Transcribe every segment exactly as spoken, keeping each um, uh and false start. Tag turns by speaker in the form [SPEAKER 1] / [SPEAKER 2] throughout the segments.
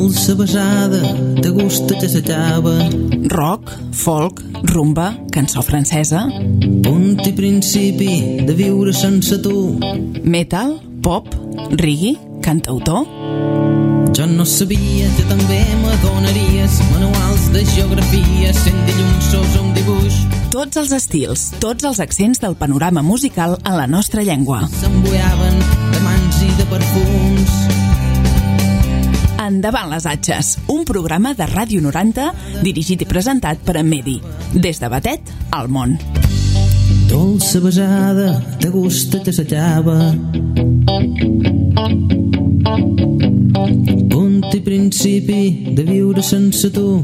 [SPEAKER 1] dolça besada de gust que s'acaba.
[SPEAKER 2] Rock, folk, rumba, cançó francesa.
[SPEAKER 1] Punt i principi de viure sense tu.
[SPEAKER 2] Metal, pop, reggae, cantautor.
[SPEAKER 1] Jo no sabia que també m'adonaries manuals de geografia sent dilluns sos un dibuix.
[SPEAKER 2] Tots els estils, tots els accents del panorama musical en la nostra llengua.
[SPEAKER 1] S'embuiaven de mans i de perfums.
[SPEAKER 2] Endavant les atxes, un programa de Ràdio noranta dirigit i presentat per en Medi. Des de Batet al món.
[SPEAKER 1] Dolça besada de gust que s'acaba. Punt i principi de viure sense tu.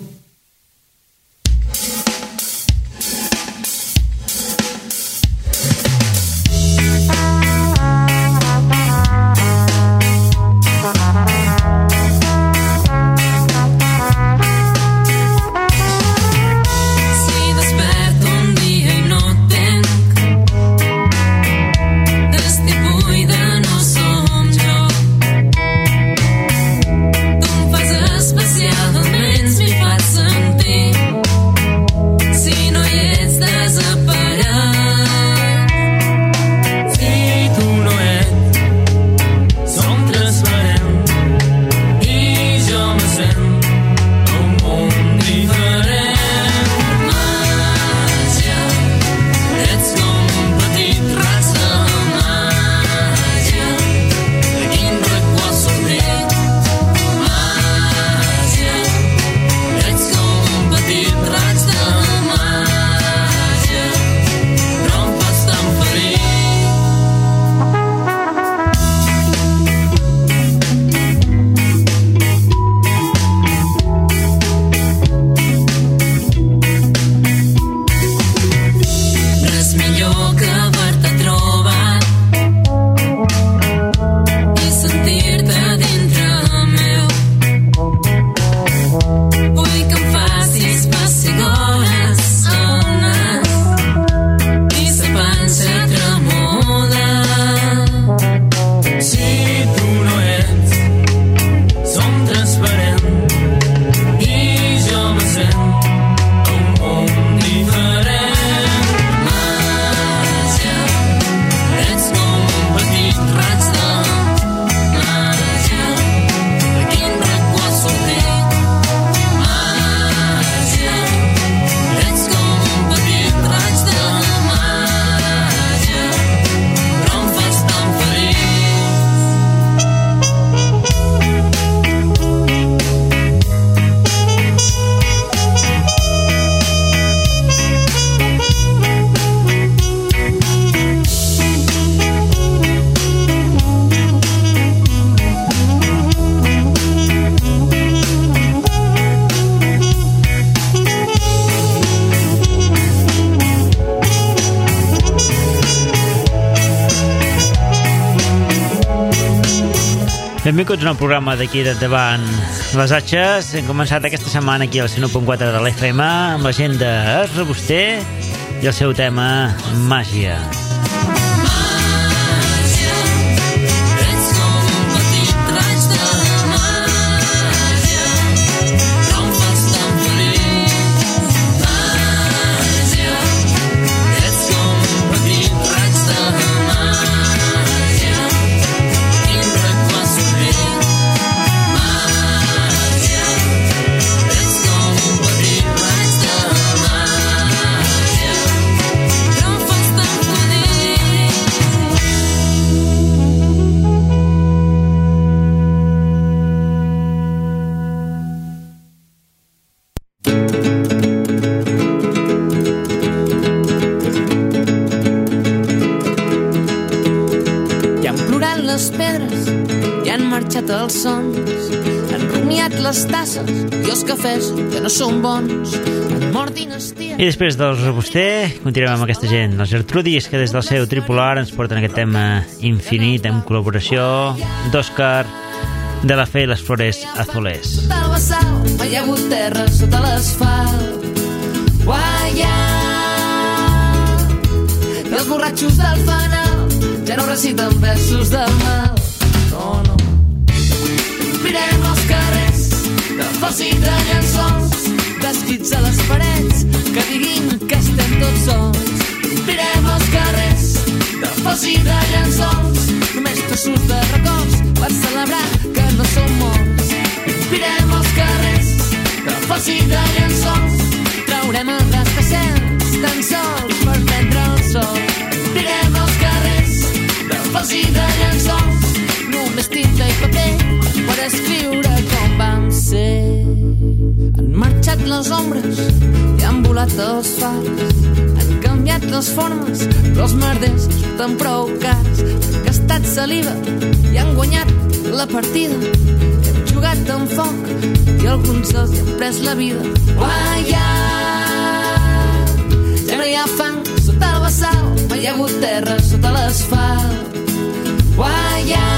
[SPEAKER 3] Benvinguts a un programa d'aquí d'endavant les atxes. Hem començat aquesta setmana aquí al cent u punt quatre de l'F M amb la gent de Es Robuster i el seu tema Màgia.
[SPEAKER 4] Els sons, han rumiat les tasses i els cafès que no són bons, han mort dinastia.
[SPEAKER 3] I després dels Robuster continuem amb aquesta gent, els Gertrudis, que des del seu tripolar ens porten aquest tema infinit en col·laboració d'Òscar de la Fe i les Flores Azules.
[SPEAKER 4] Sota el bassal mai hi ha hagut terra sota l'asfalt. Guaià, i els borratxos del fanal ja no reciten versos del mal. No, no. Mirem els carrers faci de llençols descrits a les parets que diguin que estem tots sols. Omplirem els carrers de faci de llençols, només trossos de records per celebrar que no som morts. Omplirem els carrers de faci de llençols, traurem els rascacels tan sols per prendre el sol. Omplirem els carrers de faci de llençols, només tinta i paper per escriure com vam ser. Han marxat les ombres i han volat els fars, han canviat les formes, però els merders surten prou cars. Han gastat saliva i han guanyat la partida, hem jugat amb foc i alguns els han pres la vida. Uaià, ja no hi ha fang sota el bassal, mai hi ha hagut terra sota l'asfalt. Uaià,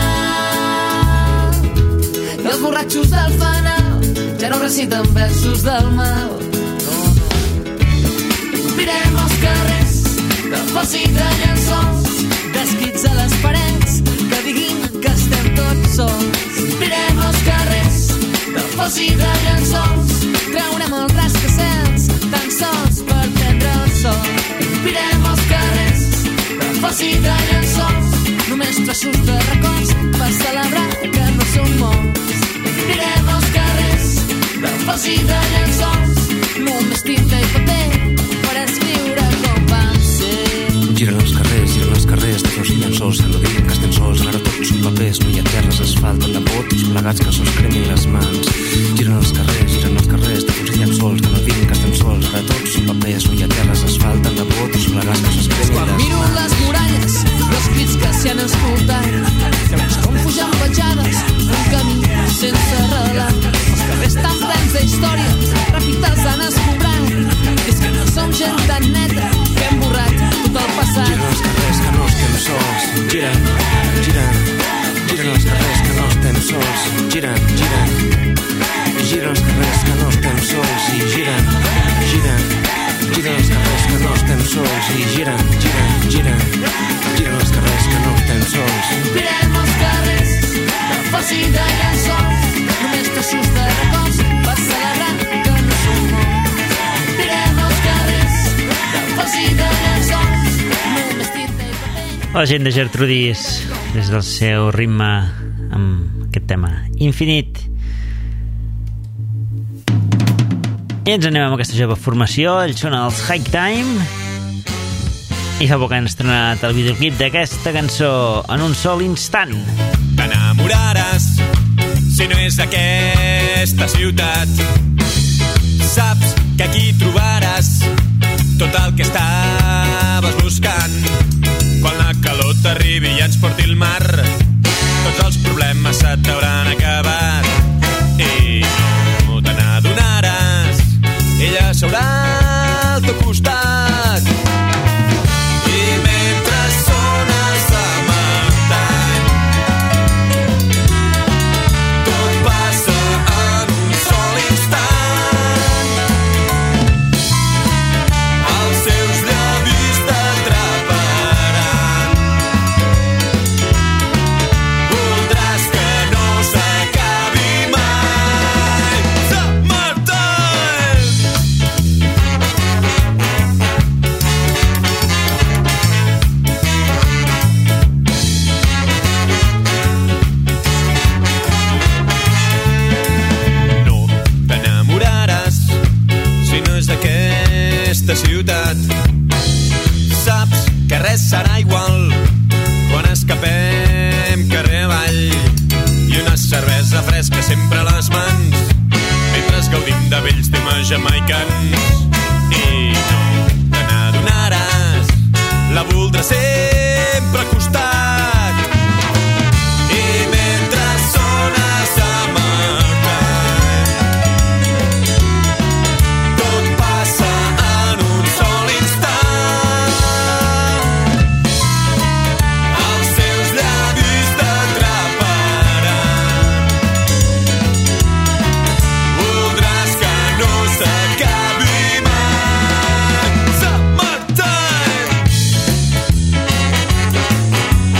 [SPEAKER 4] i els borratxos del fanal ja no reciten versos del mal. No, no. Omplirem els carrers de faci de llençols descrits a les parets que diguin que estem tots sols. Omplirem els carrers de faci de llençols, traurem els rascacels tan sols per prendre el sol. Omplirem els carrers de faci de llençols, només trossos de records per celebrar que no som morts. Omplirem els carrers de faci de llençols, només tinta i paper per escriure com vam ser.
[SPEAKER 5] Giren els carrers, giren els carrers de flors i llençols que no diguin que estem sols, ara tots són papers, no hi ha terres, asfalt, tant de bots plegats que sols cremin les mans. Giren els carrers, giren els carrers de flors i llençols que no diguin que estem sols, ara tots són papers, no hi ha terres, asfalt, tant de bots plegats que sols cremin les mans.
[SPEAKER 4] Quan miro les muralles, els crits que s'hi han escoltat, que veig com fugen petjades, un camí sense relat. Els carrers tan plens d'història, ràpid els han escombrat. És que no som gent tan neta que hem borrat tot el passat.
[SPEAKER 5] Giren els carrers que no estem sols, giren, giren, giren els carrers que no estem sols, giren, giren, giren els carrers que no estem sols i giren, giren, giren els carrers que no estem sols i giren, giren, giren, giren els carrers que no estem sols.
[SPEAKER 4] Omplirem els carrers de faci de llençols, només trossos de records per celebrar que no som morts. Omplirem els carrers de faci de llençols, només tinta i paper.
[SPEAKER 3] La gent de Gertrudis, des del seu ritme amb aquest tema infinit. I ens anem amb aquesta jove formació. Ells són els Hike Time i fa poc han estrenat el videoclip d'aquesta cançó En un sol instant.
[SPEAKER 6] T'enamoraràs si no és aquesta ciutat. Saps que aquí trobaràs tot el que estaves buscant. Quan la calor t'arribi i ens porti el mar, tots els problemes se t'hauran acabat i no te n'adonaràs. Ella seurà al teu costat i mentre sona Summertime tot passa en un sol instant. Els seus llavis t'atraparan, voldràs que no s'acabi mai. Summertime! No t'enamoraràs si no és d'aquesta ciutat. Saps que res serà igual quan escapem carrer avall i una cervesa fresca sempre a les mans mentre gaudim de vells temes jamaicans. I no te n'adonaràs, la voldrà sempre al costat i mentre sona Summertime tot passa en un sol instant. Els seus llavis t'atraparan, voldràs que no s'acabi mai. Summertime!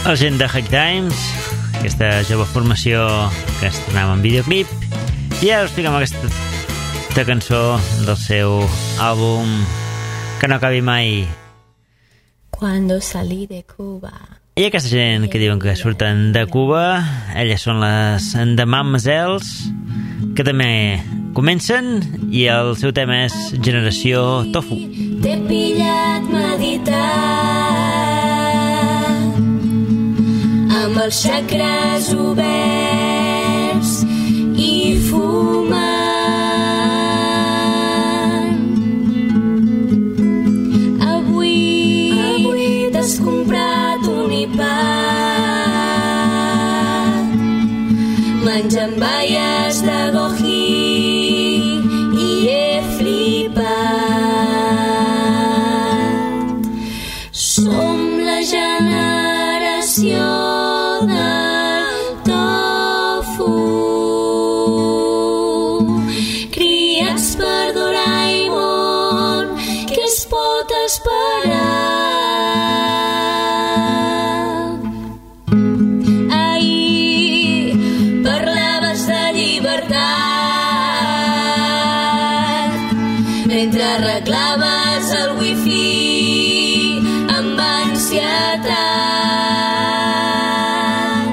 [SPEAKER 3] La gent de High Times, aquesta jove formació que estrenava en videoclip, i ara us fiquem aquesta, aquesta cançó del seu àlbum Que no acabi mai.
[SPEAKER 7] Cuando salí de Cuba.
[SPEAKER 3] I aquesta gent que diuen que surten de Cuba, elles són les The Mamzels, que també comencen, i el seu tema és Generació Tofu.
[SPEAKER 7] T'he pillat meditant amb els xacres oberts i fumant. Avui, avui t'has comprat un iPad menjant baies de goji i he flipat. Som la generació del tofu, criats per Doraemon, què es pot esperar? Ahir parlaves de llibertat mentre arreglaves el wifi amb ansietat.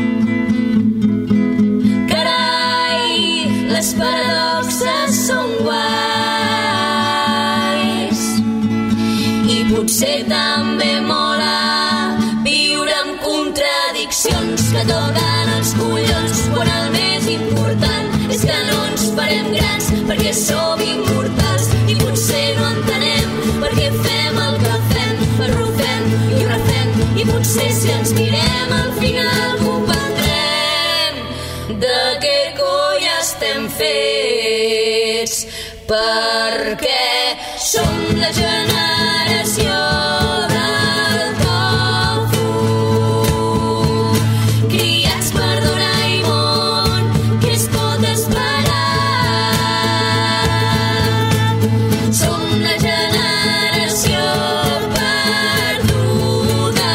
[SPEAKER 7] Carai, les paradoxes són guais i potser també mola viure amb contradiccions que toquen els collons quan el més important és que no ens farem grans perquè som immortals i potser no entenem per què fem el que fem, per rufem i refem, i potser si ens mirem al final comprendrem de què coi estem fets, perquè som la generació del tofu, criats per Doraemon, què es pot esperar? Som la generació perduda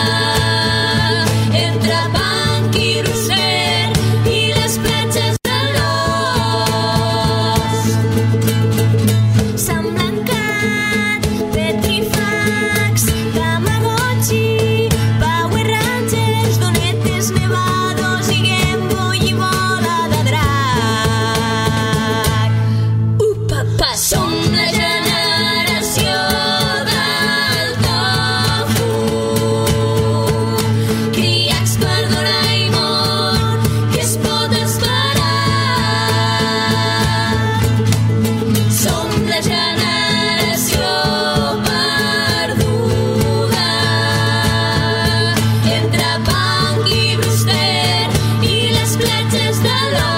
[SPEAKER 7] entre punk i roser i les platges de l'os. Sant Blancat, Petrifax, Tamagotchi, Power Rangers, Donetes Nevados i Game Boy i bola de drac. Upapa, som la generació del tofu, criats per Doraemon, què es pot esperar? Som la generació perduda entre punk i Brewster i les platges de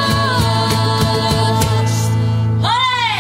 [SPEAKER 7] l'os. Olé!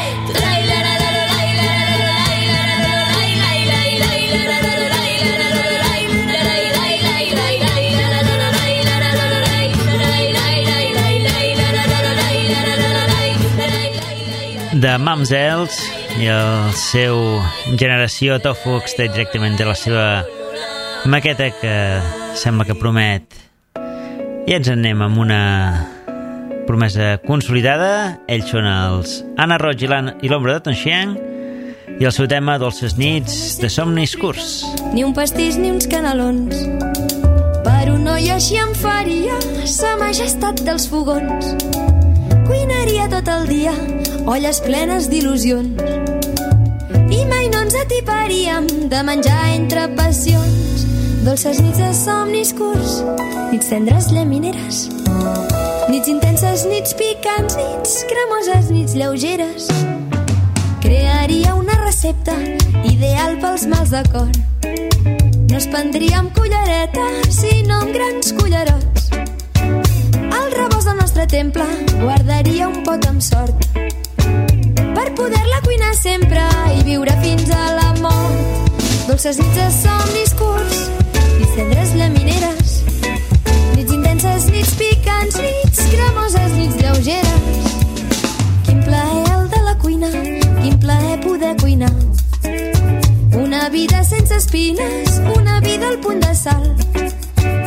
[SPEAKER 3] The Mamzels i el seu Generació Tofu, extret directament de la seva maqueta, que sembla que promet. I ens en anem amb una promesa consolidada. Ells són els Anna Roig i l'An- i l'Ombra de Tonxiang, i el seu tema Dolces nits de somnis curts.
[SPEAKER 8] Ni un pastís ni uns canelons. Per un noi així em faria sa majestat dels fogons. Cuinaria tot el dia, olles plenes d'il·lusions. I mai no ens atiparíem de menjar entre passions. Dolces nits de somnis curts, nits tendres llamineres, nits intenses, nits picants, nits cremoses, nits lleugeres. Crearia una recepta ideal pels mals de cor. No es prendria amb cullereta, sinó amb grans cullerots. Al rebost del nostre temple guardaria un pot amb sort per poder-la cuinar sempre i viure fins a la mort. Dolces nits de somnis curts, nits tendres llamineres, nits intenses, nits picants, nits cremoses, nits lleugeres. Quin plaer el de la cuina, quin plaer poder cuinar. Una vida sense espines, una vida al punt de sal.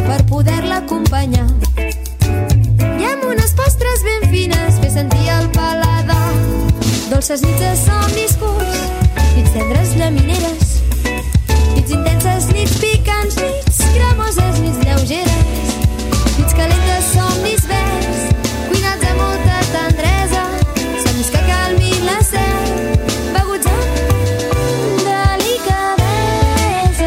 [SPEAKER 8] per poder-la acompanyar. I amb unes postres ben fines fer sentir el paladar. Dolces nits de somnis curts, nits tendres llamineres, nits intenses, nits picants, nits cremoses, nits lleugeres, nits calentes, somnis verds, cuinats amb molta tendresa, somnis que calmin la set, beguts amb delicadesa.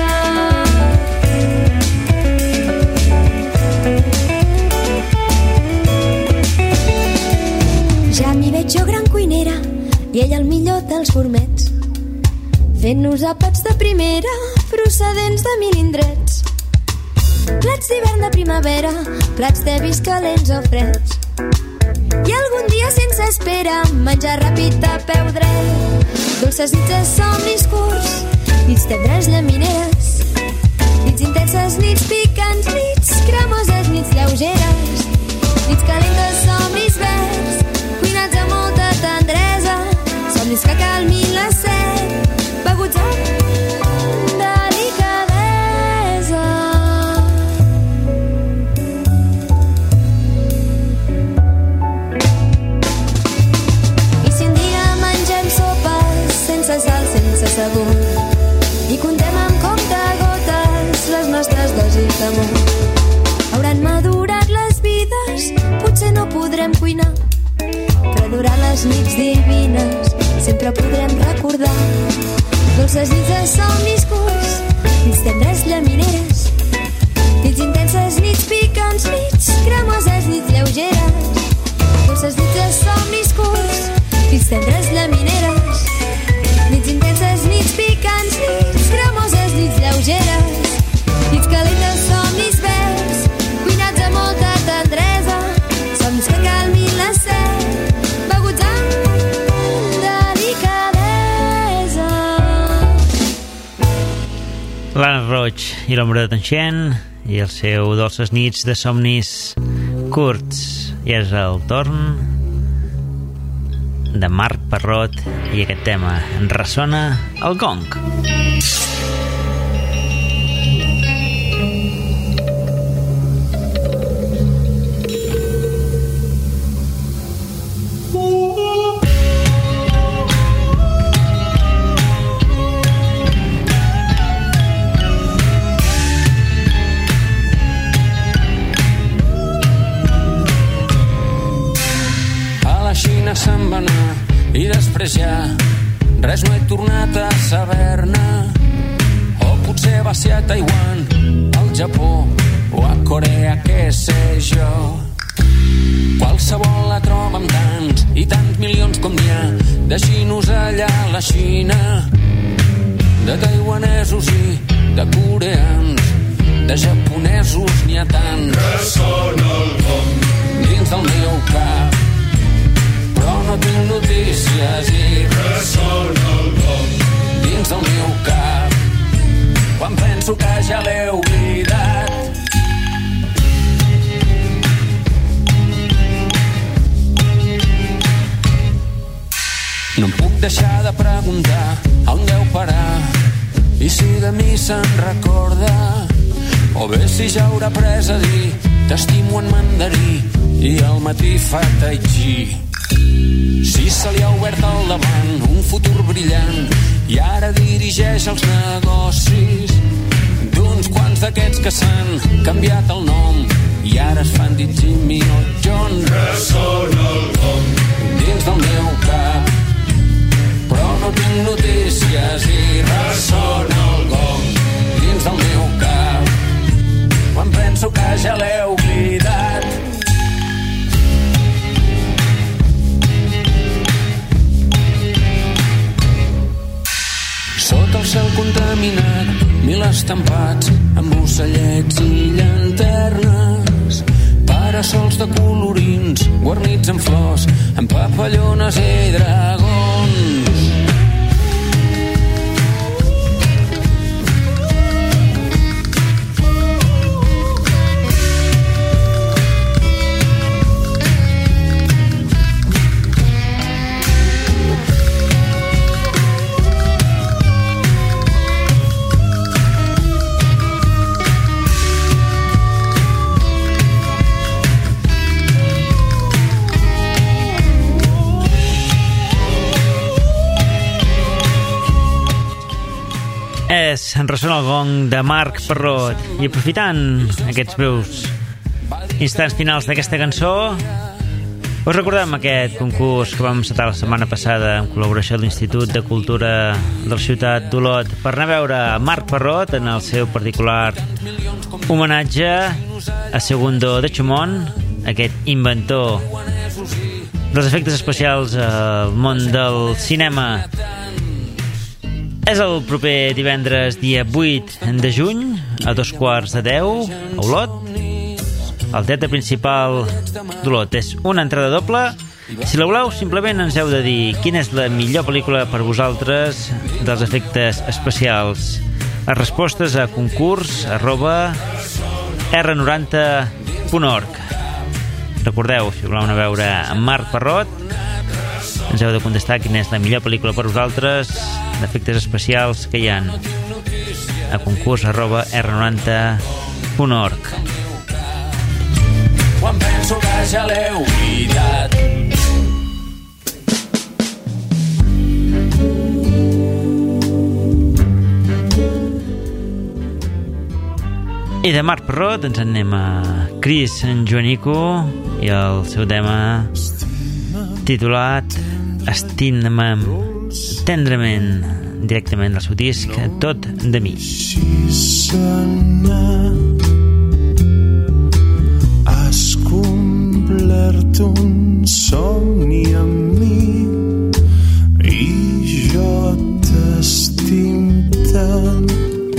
[SPEAKER 8] Ja m'hi veig jo gran cuinera i ell el millor dels gourmets, fent-nos àpats de primera procedents de mil indrets, plats d'hivern de primavera, plats tevis calents o freds, i algun dia sense espera menjar ràpid a peu dret. Dolces nits de somnis curts, nits tendres llamineres, nits intenses, nits picants, nits cremoses, nits lleugeres, nits calentes, somnis verds, cuinats amb molta tendresa, somnis que calmin la set, beguts amb delicadesa. I si un dia mengem sopes sense sal, sense sabor, i contem amb comptagotes les nostres dosis d'amor, hauran madurat les vides, potser no podrem cuinar, però durant les nits divines sempre podrem recordar dolces nits de somnis curts, nits tendres llamineres, nits intenses, nits picants, nits cremoses, nits lleugeres, dolces nits de somnis curts, nits tendres llamineres, nits intenses, nits picants, nits cremoses, nits lleugeres, nits calentes, somnis verds, cuinats amb molta tendresa, somnis que calmin la set, beguts amb delicadesa.
[SPEAKER 3] L'Anna Roig i l'Ombra de Tanxent i el seu Dolces nits de somnis curts. I és el torn de Marc Parrot i aquest tema en ressona el gong.
[SPEAKER 9] Se'n va anar i després ja res no he tornat a saber-ne, o potser va ser a Taiwan, al Japó o a Corea, què sé jo. Qualsevol la troba amb tants i tants milions com n'hi ha de xinos allà a la Xina, de taiwanesos i de coreans, de japonesos n'hi ha tants. Ressona el gong dins del meu cap, però no tinc notícies i ressona el gong dins del meu cap, quan penso que ja l'he oblidat. No em puc deixar de preguntar on deu parar i si de mi se'n recorda, o bé si ja haurà pres a dir t'estimo en mandarí i al matí fa tai chi. Si se li ha obert al davant un futur brillant i ara dirigeix els negocis d'uns quants d'aquests que s'han canviat el nom i ara es fan dir Jimmy o John. Ressona el gong dins del meu cap, però no tinc notícies i ressona el gong dins del meu cap, quan penso que ja l'he oblidat. Sota el cel contaminat, mil estampats amb ocellets i llanternes, parasols de colorins guarnits amb flors, amb papallones i dragons.
[SPEAKER 3] És En ressona el gong de Marc Parrot. I aprofitant aquests breus instants finals d'aquesta cançó, us recordem aquest concurs que vam encetar la setmana passada en col·laboració de l'Institut de Cultura de la ciutat d'Olot per anar a veure Marc Parrot en el seu particular homenatge a Segundo de Chumón, aquest inventor dels efectes especials al món del cinema. És el proper divendres dia vuit de juny a dos quarts de deu a Olot. El teatre principal d'Olot. És una entrada doble. Si la voleu, simplement ens heu de dir quina és la millor pel·lícula per vosaltres dels efectes especials. Les respostes a concurs arroba erre noranta punt org. Recordeu, si voleu anar a veure en Marc Parrot, ens heu de contestar quina és la millor pel·lícula per vosaltres d'efectes especials que hi ha a concurs arroba erre noranta punt org.
[SPEAKER 9] Quan penso que ja l'he oblidat.
[SPEAKER 3] I de Marc Parrot ens en anem a Chris Joanico i el seu tema titulat Estima'm tendrament, directament del seu disc Tot de mi.
[SPEAKER 10] Has complert un somni amb mi i jo t'estim tant.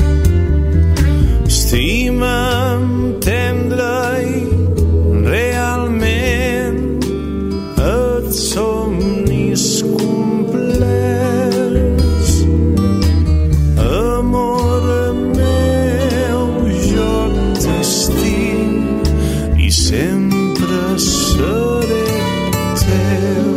[SPEAKER 10] Estima'm tendre i realment et somnis complerts. Amor meu, jo t'estim i sempre seré teu.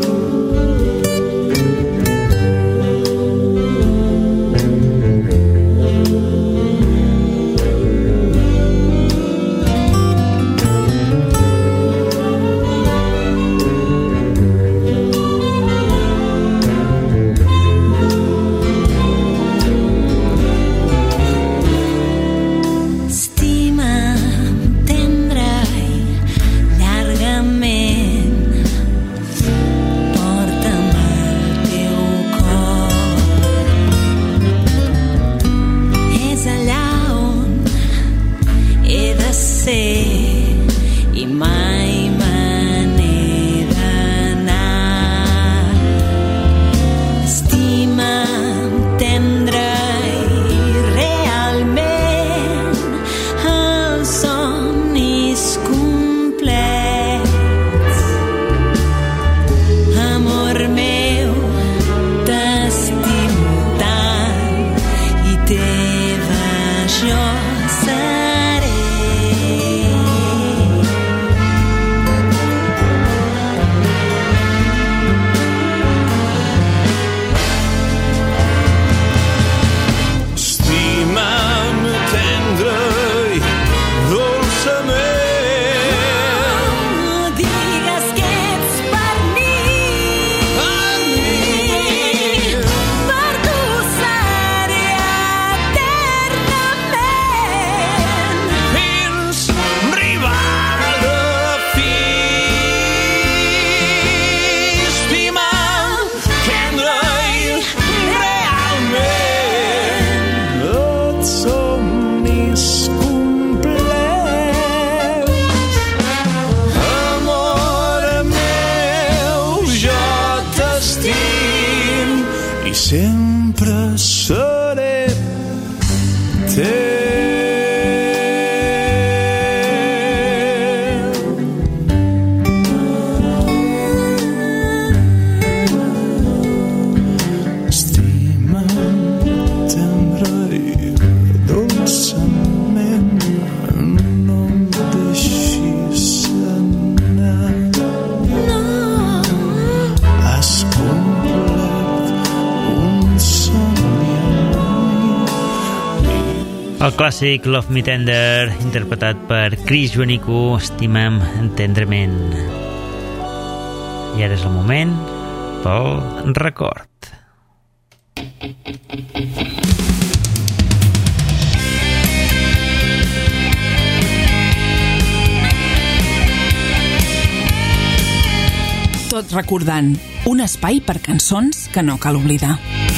[SPEAKER 3] El clàssic Love Me Tender, interpretat per Chris Joanico, Estima'm tendrament. I ara és el moment pel record.
[SPEAKER 2] recordant, un espai per cançons que no cal oblidar.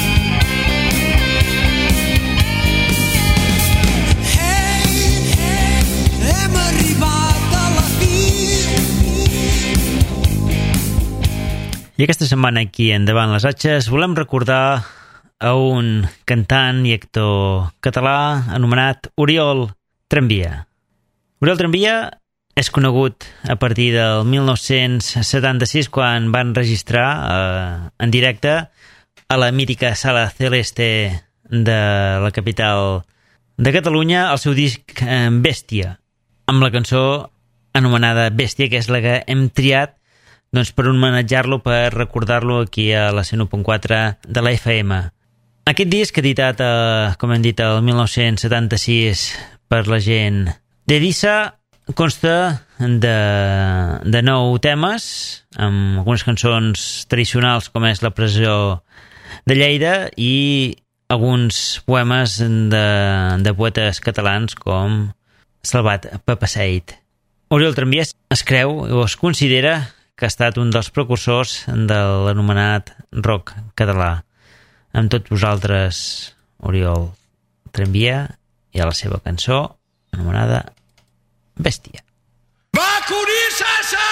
[SPEAKER 3] I aquesta setmana aquí Endavant les Atxes volem recordar a un cantant i actor català anomenat Oriol Tramvia. Oriol Tramvia és conegut a partir del mil nou-cents setanta-sis, quan van registrar eh, en directe a la mítica Sala Celeste de la capital de Catalunya el seu disc eh, Bèstia, amb la cançó anomenada Bèstia, que és la que hem triat doncs, per homenatjar-lo, per recordar-lo aquí a la cent u punt quatre de la F M. Aquest disc, editat, eh, com hem dit, el mil nou-cents setanta-sis per la gent d'Edissa, consta de, de nou temes, amb algunes cançons tradicionals com és La presó de Lleida i alguns poemes de, de poetes catalans com Salvat Papasseit. Oriol Tramvia es creu o es considera que ha estat un dels precursors de l'anomenat rock català. Amb tots vosaltres, Oriol Tramvia i a la seva cançó anomenada Bèstia.
[SPEAKER 6] Va conèixer-se!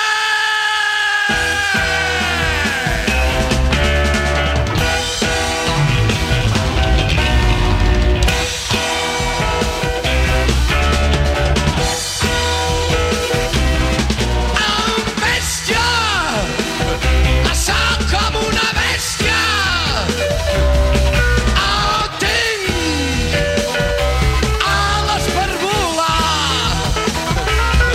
[SPEAKER 11] Ales per volar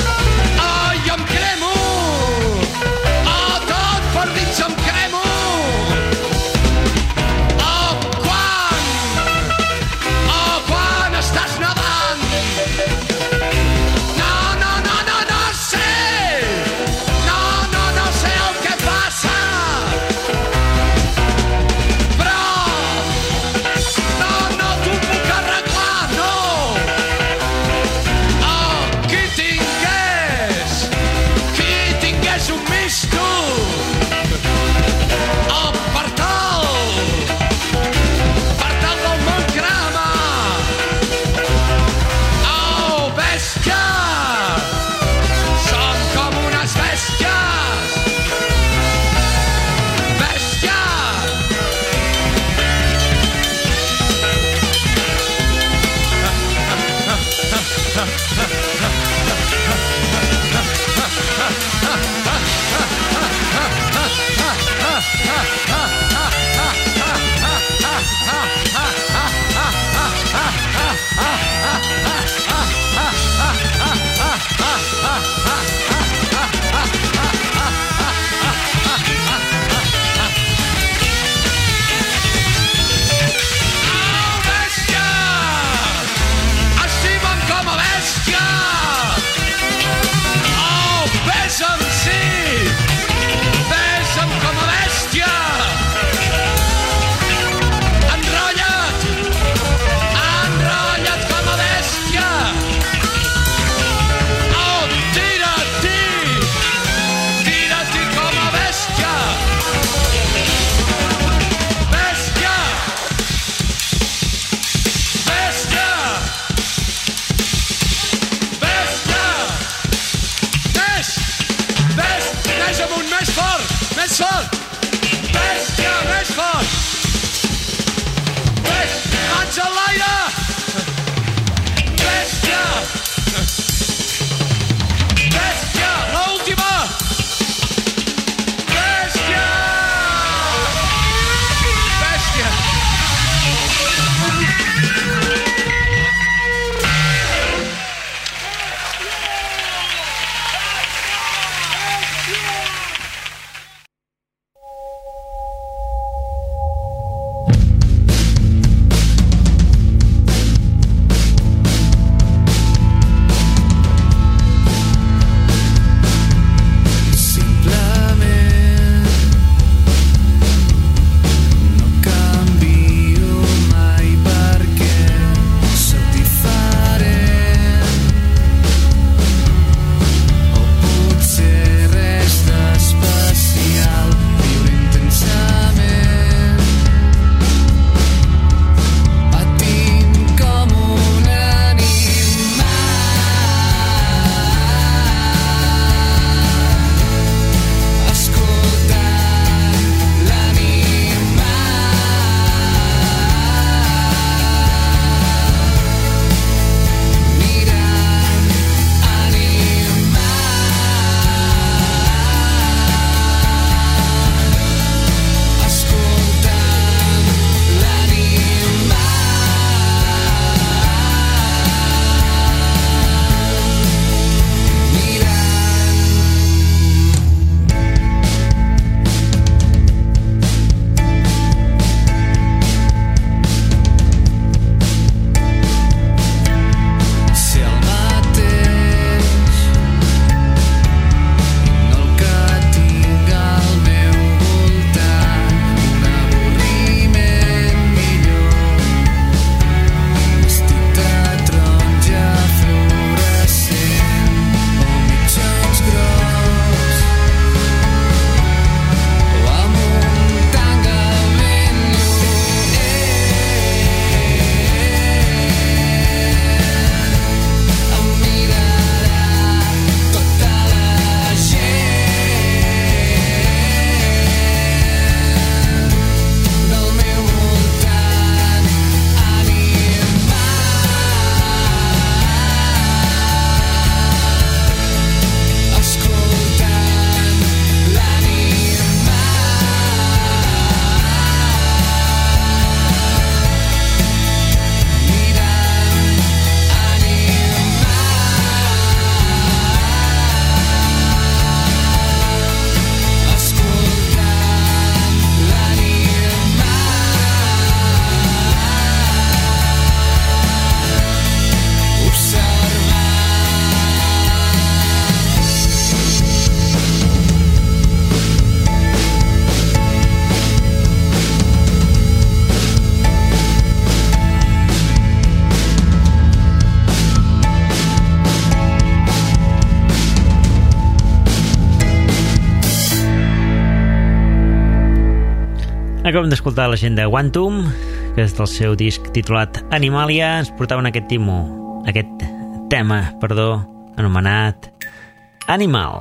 [SPEAKER 3] Acabem d'escoltar la gent de Quantum, que és del seu disc titulat Animalia. Ens portaven aquest timo, aquest tema, perdó, anomenat Animal.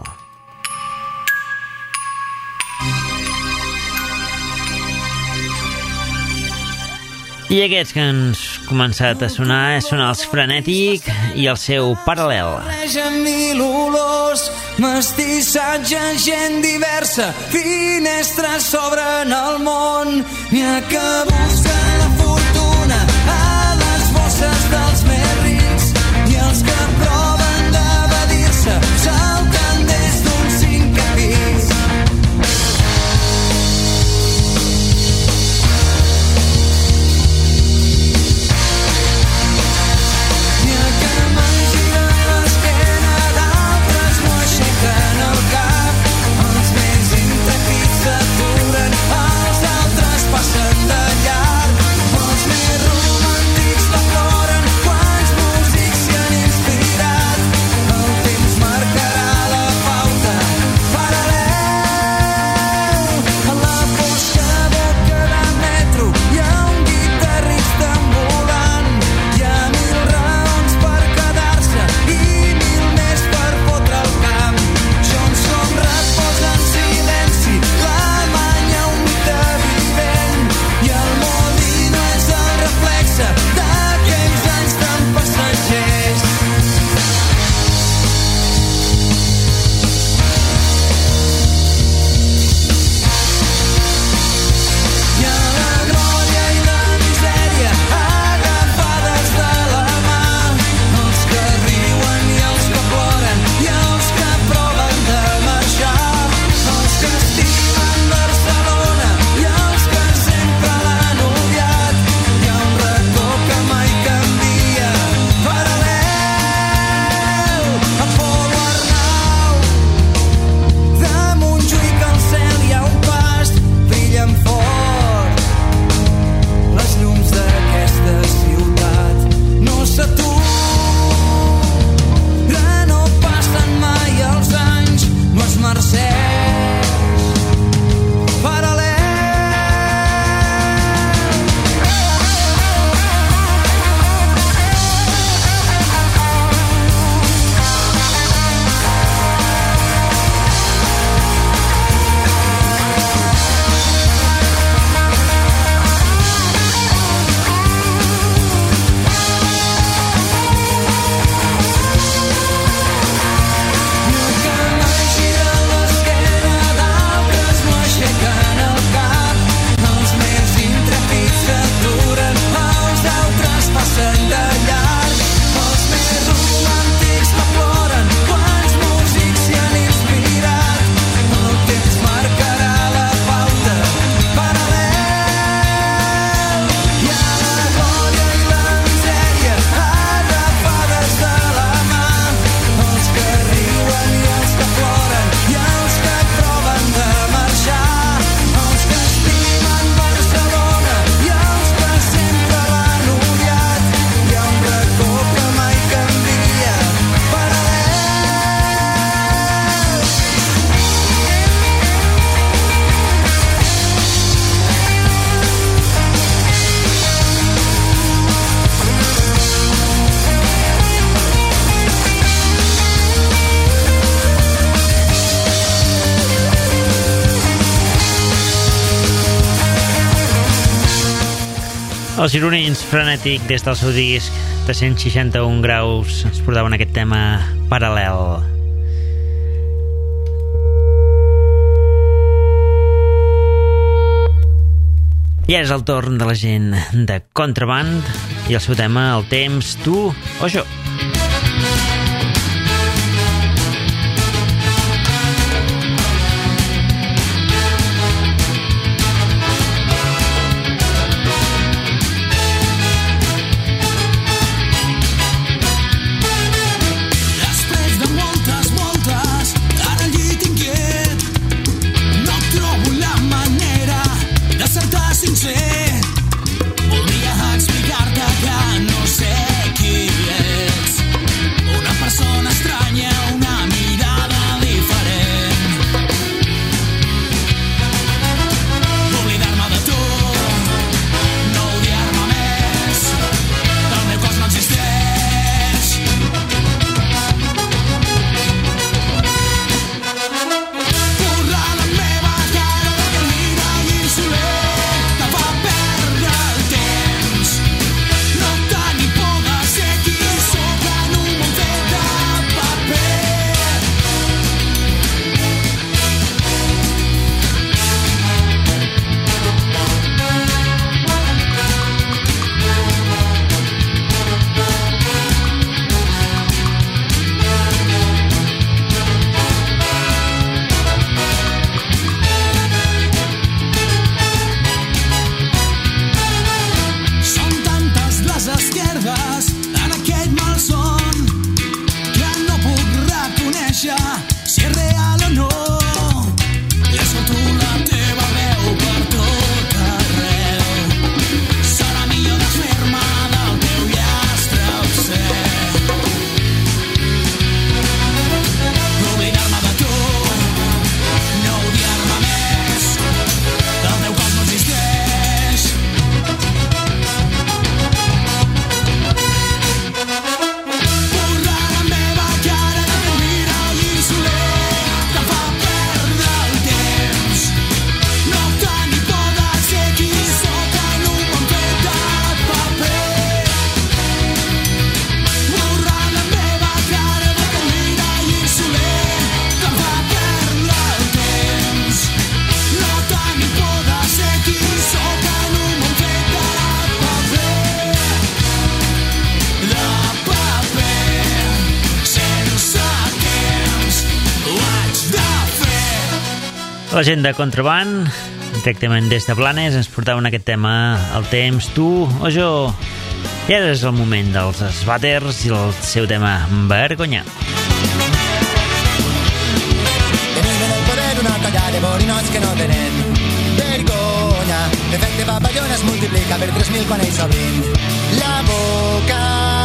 [SPEAKER 3] I aquests que han començat a sonar són els Frenètic i el seu Paral·lel.
[SPEAKER 11] Mil olors, mestissatge, gent diversa, finestres s'obren al món, n'hi ha que busquen la fortuna a les bosses dels més rics i els que proven d'evadir-se salten des d'un cinquè pis. Passen de llarg, els més romàntics la ploren, quants músics s'hi han inspirat. El temps marcarà la pauta, paral·lel. A la fosca boca de metro hi ha un guitarrista ambulant. Hi ha mil raons per quedar-se i mil més per fotre el camp. Johnson reposa en silenci, la manya un mite vivent i el Molino és el reflexe d'aquells anys tan passatgers. Hi ha la glòria i la misèria agafades de la mà, els que riuen i els que ploren i els que proven de marxar, els que estimen Barcelona i els que sempre l'han odiat. Hi ha un racó que mai canvia, paral·lel. Apol·lo Arnau de Montjuïc al cel hi ha un pas, brillen fort les llums d'aquesta ciutat. No s'atura, no passen mai els anys, no es marceix, paral·lel.
[SPEAKER 3] Els gironins Frenètic, des del seu disc de cent seixanta-un graus, ens portaven aquest tema Paral·lel. I és el torn de la gent de Contraband i el seu tema El temps, tu o jo.
[SPEAKER 11] Voldria explicar-te que no sé qui ets.
[SPEAKER 3] La gent de Contraband, directament des de Blanes, ens portaven aquest tema, El temps, tu o jo. I ara és el moment dels Swatters i el seu tema Vergonya.
[SPEAKER 11] Tenim en el poder una colla de borinots que no tenen vergonya. L'efecte papallona es multiplica per tres mil quan ells obrin la boca.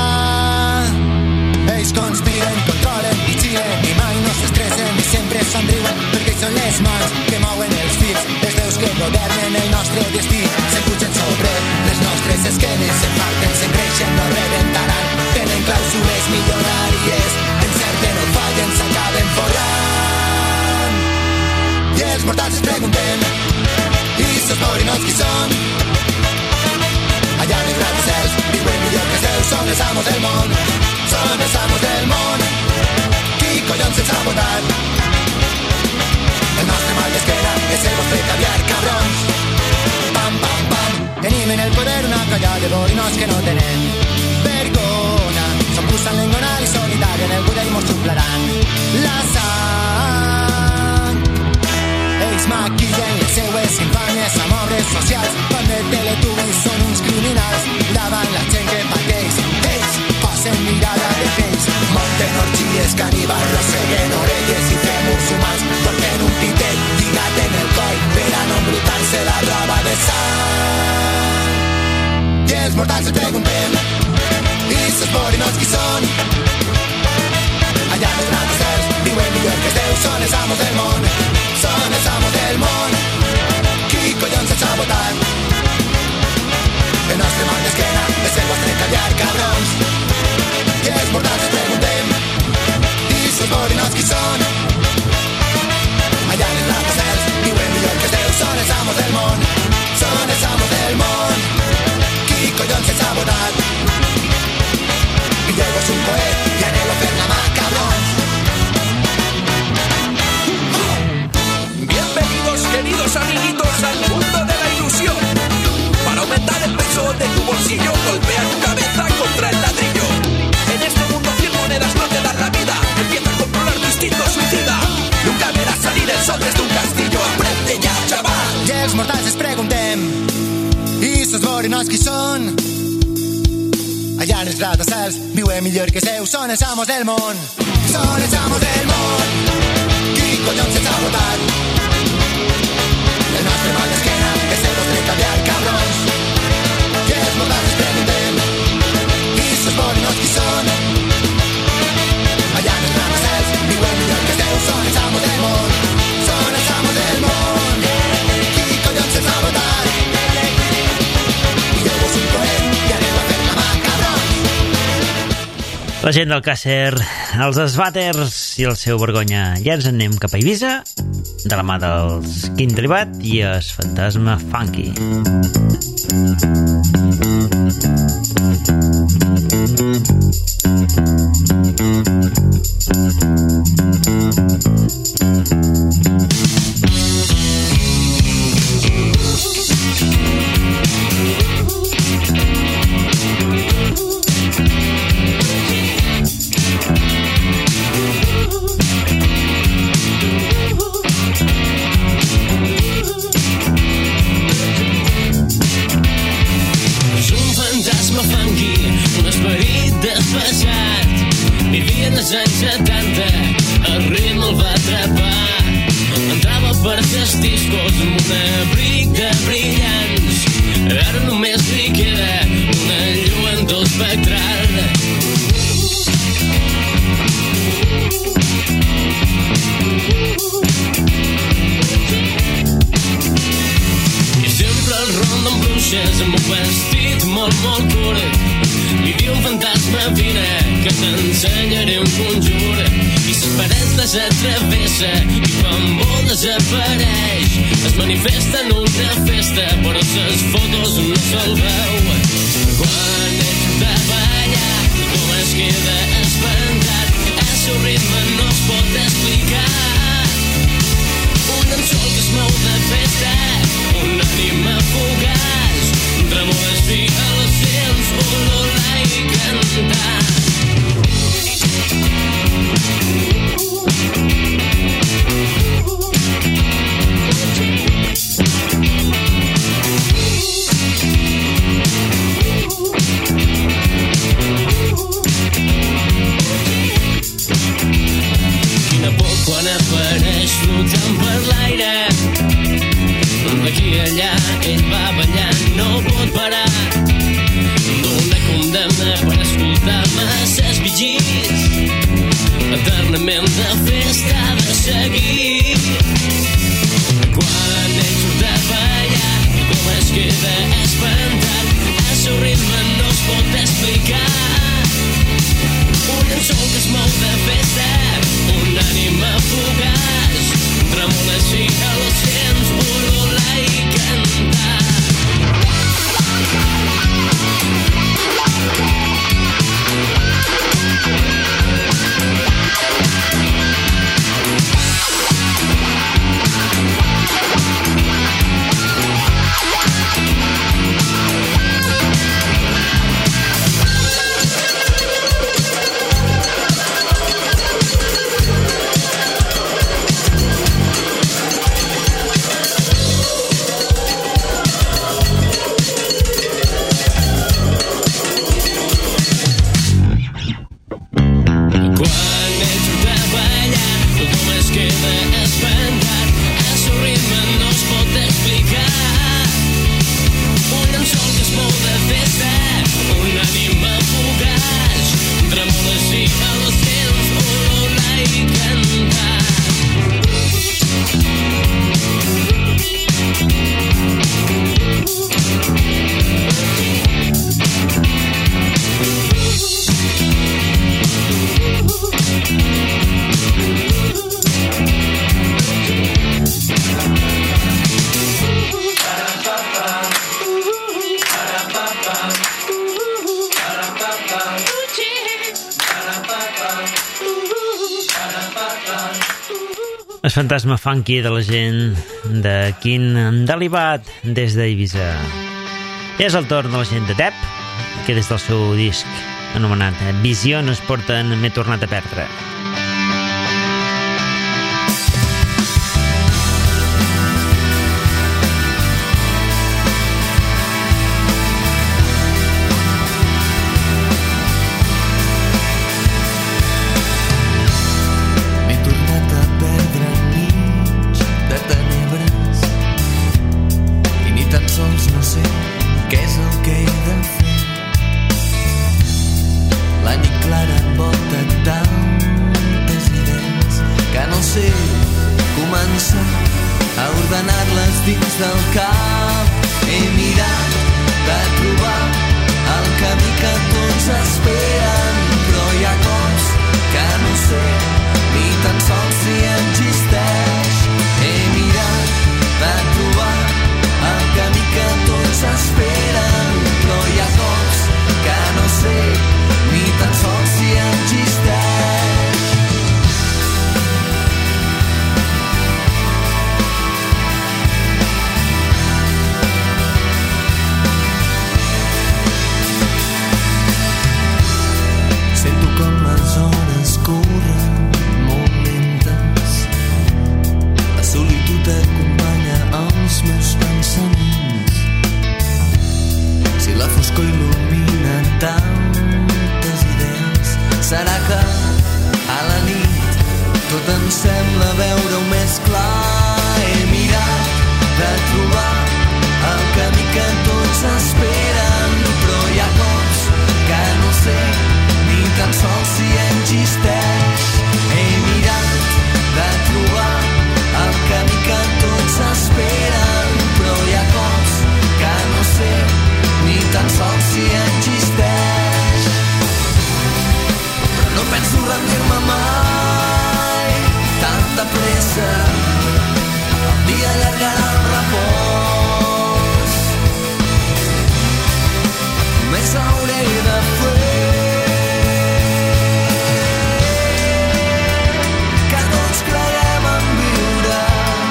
[SPEAKER 11] Ells conspiren, controlen, vigilen i mai no s'estressen i sempre somriuen perquè són les mans que mouen els fils, les veus que governen el nostre destí. S'empugen sobre les nostres esquenes, s'enfarten, s'engreixen, no rebentaran. Tenen clàusules milionàries, encerten o fallen, s'acaben forrant. I els mortals es pregunten, i sos borinots qui són? Allà en els gratacels viuen millor que Déu, són els amos del món, són els amos del món. Qui collons els ha votat? El nostre mal d'esquena és el vostre caviar, cabrons. Pam, pam, pam. Tenim en el poder una colla de borinots que no tenen vergonya. S'empusten l'engonal i solitari en el budell mos xuplaran la sang. Ells maquillen les seues infàmies amb obres socials. Quan de Teletubbies són uns criminals davant la gent que pateix. Ells posen mirada de peix, monten orgies caníbals, rosseguen orelles i fèmurs humans, porten un pitet lligat en el coll per a no embrutar-se la roba de sang. I els mortals es preguntem, i sos borinots qui són? Allà en els gratacels viuen millor que Déu, són els amos del món, són els amos del món. Qui collons els ha votat? El nostre mal d'esquena és el vostre caviar, cabrons. I els mortals es preguntem, i sos borinots qui són? Allà en els gratacels viuen millor que Déu, són els amos del món, són els amos del món. Qui collons els ha votat? Pilleu-vos un coet i aneu a fer la mà, cabrons.
[SPEAKER 12] Bienvenidos, queridos amiguitos, al mundo de la ilusión. Para aumentar el peso de tu bolsillo, golpea tu cabeza contra el ladrillo. En este mundo cien monedas no te dan la vida. Empieza a controlar tu instinto suicida. Nunca verás salir el sol desde un castillo. Aprende ya, chaval.
[SPEAKER 11] I els mortals es preguntem, i sos borinots qui són? Allà en els gratacels viuen millor que Déu, són els amos del món, són els amos del món. Qui collons els ha votat? El nostre mal d'esquena és el vostre caviar, cabrons. I els mortals es preguntem, i sos borinots qui són? Allà en els gratacels viuen millor que Déu, són els amos del món, són els amos del món. Qui collons els ha votat? Pilleu-vos un coet i aneu a fer la mà, cabrons.
[SPEAKER 3] La gent del Càcer, els Swatters i el seu Vergonya. Ja ens anem cap a Eivissa, de la mà dels Quint Derivat i el Fantasma Funky.
[SPEAKER 7] Cantar.
[SPEAKER 13] de masses vigis, eternament de festa de seguir. Quan ell surt a ballar, com es queda espantat, el seu ritme no es pot explicar. Un llençol que es mou de festa, una ànima fugaç, tremola així a lo sents ulular i cantar.
[SPEAKER 3] El fantasma funky de la gent de Quin Dalibat des d'Eivissa. És el torn de la gent de Tep, que des del seu disc anomenat Visió ens porten M'he tornat a perdre.
[SPEAKER 11] Dins del cap he mirat de trobar el camí que tots esperen, però hi ha cops que no sé ni tan sols si existeix. He mirat de trobar el camí que tots esperen, però hi ha cops que no sé ni tan sols si existeix. Tantes idees, serà que a la nit tot em sembla veure-ho més clar. He mirat de trobar el camí que tots esperen, però hi ha cops que no sé ni tan sols si existeix. He mirat de trobar el camí que tots esperen, però hi ha cops que no sé ni tan sols si existeix. Però no penso rendir-me mai, tanta pressa, el dia allargarà el repòs. Només hauré de fer que tots creguem en viure,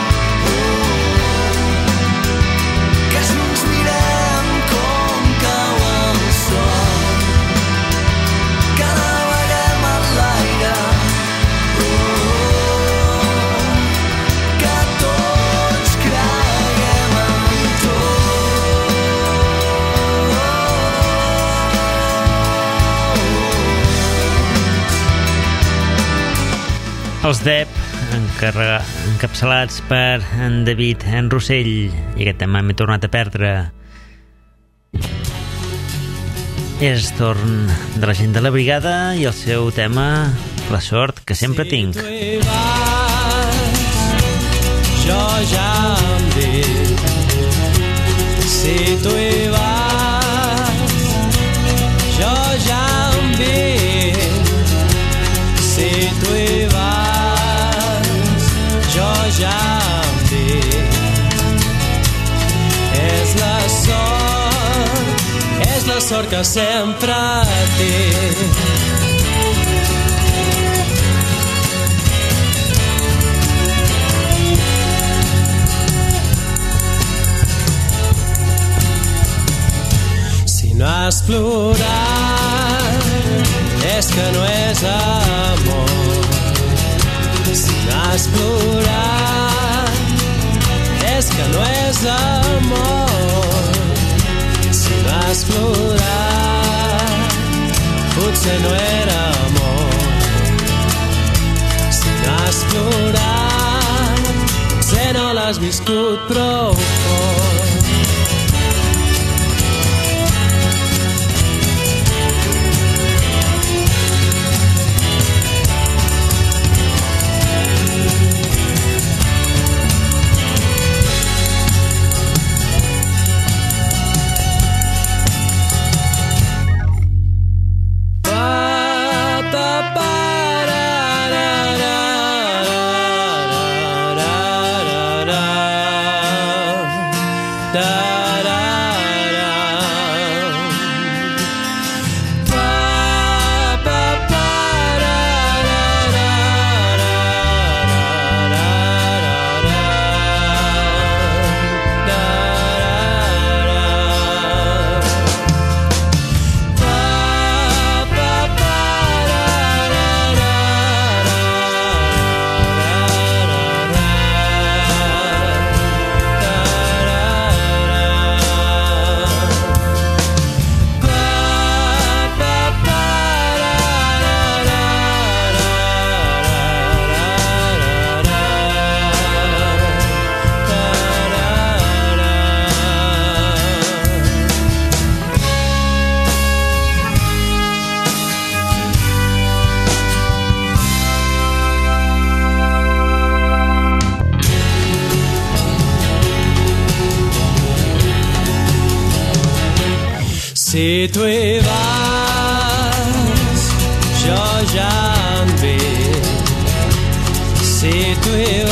[SPEAKER 11] que junts mirem com cau el sol, que naveguem en l'aire, que tots creguem en tot.
[SPEAKER 3] Els Dep, encarrega, encapçalats per en David en Rossell, i aquest tema M'he tornat a perdre. És torn de la gent de la brigada i el seu tema La sort que sempre tinc.
[SPEAKER 14] Si tu hi vas, jo ja em dic. Si tu hi vas, jo ja em dic. Si tu hi vas, jo ja em dic. És la sort, és la sort que sempre tinc. Si no has plorat, és que no és amor. Si no has plorat, és que no és amor. Si no has plorat, potser no era amor. Si no has plorat, potser no l'has viscut prou fort. Si tu hi vas, jo ja em dic. Si tu hi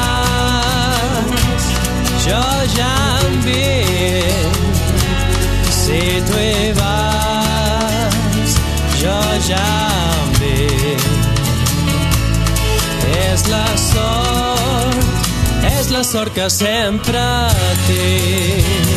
[SPEAKER 14] vas, jo ja em dic. Si tu hi vas, jo ja em dic. És la sort, és la sort que sempre tinc.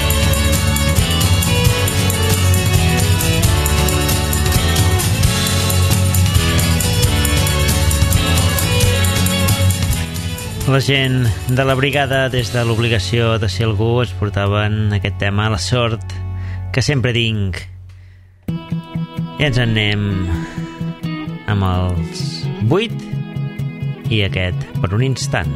[SPEAKER 3] La gent de la brigada, des de l'obligació de ser algú, es portaven aquest tema, La sort que sempre tinc. I ens en anem amb els vuit i aquest Per un instant.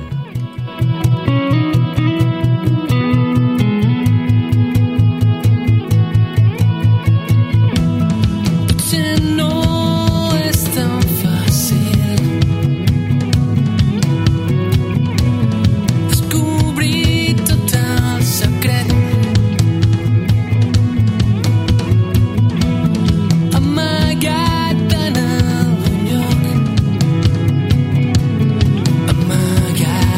[SPEAKER 13] Amagat en algun lloc, amagat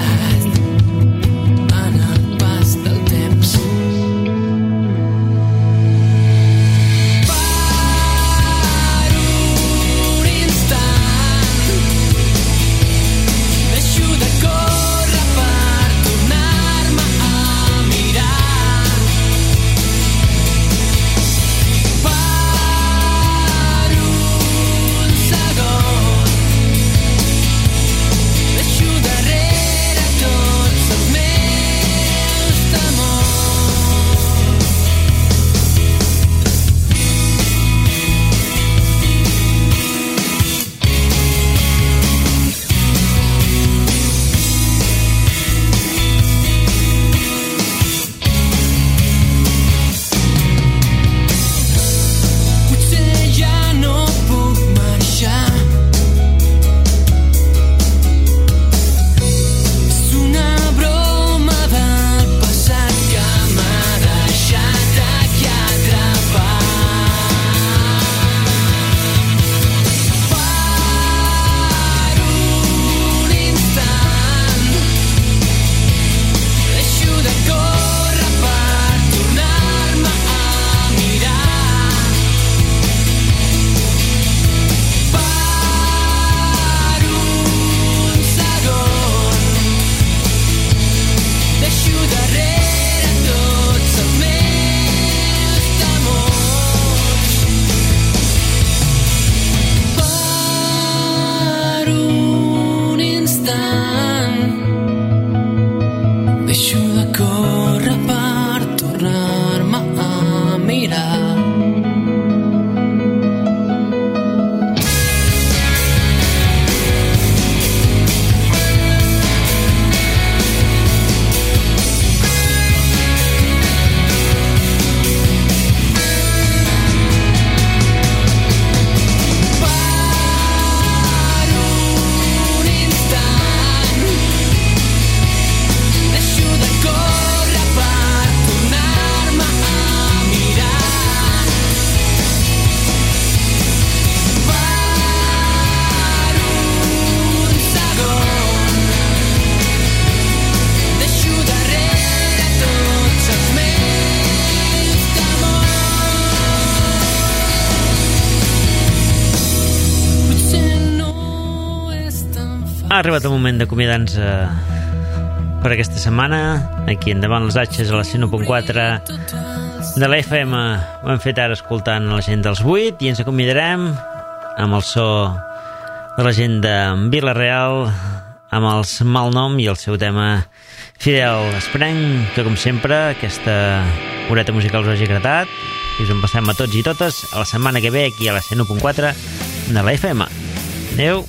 [SPEAKER 3] Ha arribat el moment d'acomiadar-nos eh, per aquesta setmana. Aquí endavant les atxes a la cent u punt quatre de la F M. Ho hem fet ara escoltant la gent dels vuit i ens acomiadarem amb el so de la gent de Vila-real, amb els Malnom i el seu tema Fidel. Esperem que, com sempre, aquesta horeta musical us hagi agradat i us en passem a tots i totes a la setmana que ve aquí a la cent u punt quatre de la F M. Adéu.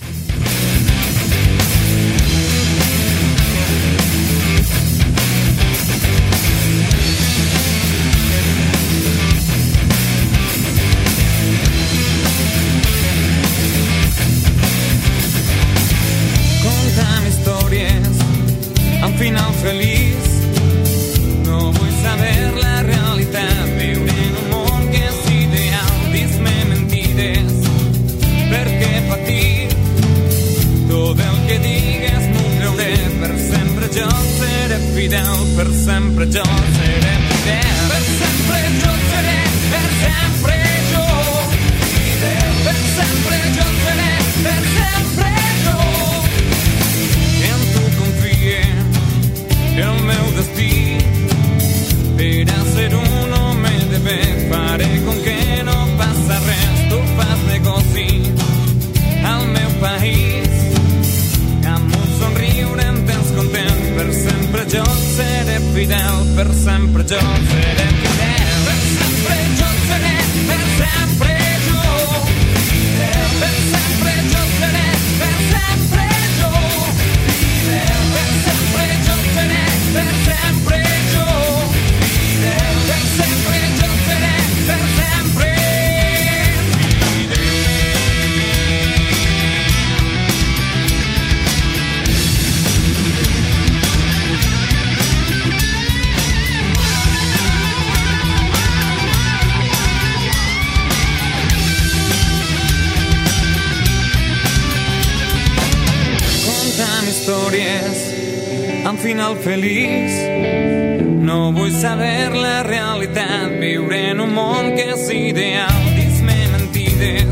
[SPEAKER 11] Final feliç, no vull saber la realitat, viure en un món que és ideal, dis-me mentides, per què patir? Tot el que digues m'ho creuré, per sempre jo seré fidel, per sempre jo seré fidel, per sempre jo seré, per sempre jo fidel, per sempre jo seré, per sempre jo, en tu confie el meu destí, per a ser un home de bé, faré com que no passa res, tu fas negoci al meu país, amb un somriure em tens content, per sempre jo seré fidel, per sempre jo seré fidel, per sempre jo seré, per sempre jo fidel, per sempre jo seré, per sempre jo fidel, per sempre jo seré, per sempre jo fidel, per sempre jo seré, per sempre contant històries amb final feliç, no vull saber la realitat, viure en un món que és ideal, dis-me mentides,